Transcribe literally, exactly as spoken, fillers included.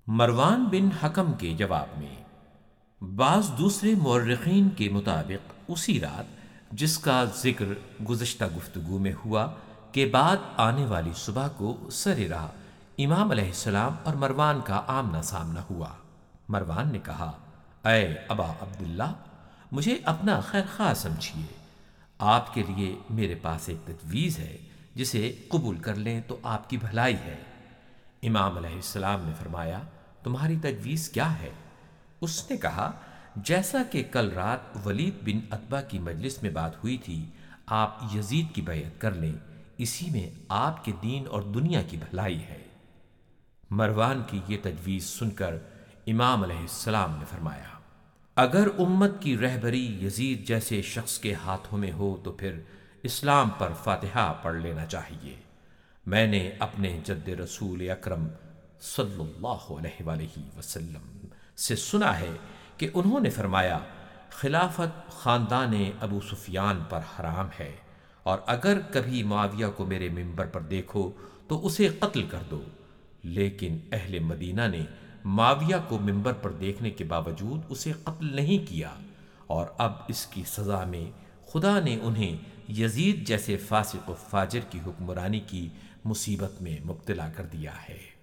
مروان بن حکم کے جواب میں بعض دوسرے مورخین کے مطابق اسی رات جس کا ذکر گزشتہ گفتگو میں ہوا کے بعد آنے والی صبح کو سر راہ امام علیہ السلام اور مروان کا آمنا سامنا ہوا۔ مروان نے کہا، اے ابا عبداللہ، مجھے اپنا خیر خواہ سمجھیے، آپ کے لیے میرے پاس ایک تجویز ہے، جسے قبول کر لیں تو آپ کی بھلائی ہے۔ امام علیہ السلام نے فرمایا، تمہاری تجویز کیا ہے؟ اس نے کہا، جیسا کہ کل رات ولید بن عتبہ کی مجلس میں بات ہوئی تھی، آپ یزید کی بیعت کر لیں، اسی میں آپ کے دین اور دنیا کی بھلائی ہے۔ مروان کی یہ تجویز سن کر امام علیہ السلام نے فرمایا، اگر امت کی رہبری یزید جیسے شخص کے ہاتھوں میں ہو تو پھر اسلام پر فاتحہ پڑھ لینا چاہیے۔ میں نے اپنے جد رسول اکرم صلی اللہ علیہ وآلہ وسلم سے سنا ہے کہ انہوں نے فرمایا، خلافت خاندان ابو سفیان پر حرام ہے، اور اگر کبھی معاویہ کو میرے منبر پر دیکھو تو اسے قتل کر دو۔ لیکن اہل مدینہ نے معاویہ کو منبر پر دیکھنے کے باوجود اسے قتل نہیں کیا، اور اب اس کی سزا میں خدا نے انہیں یزید جیسے فاسق و فاجر کی حکمرانی کی مصیبت میں مبتلا کر دیا ہے۔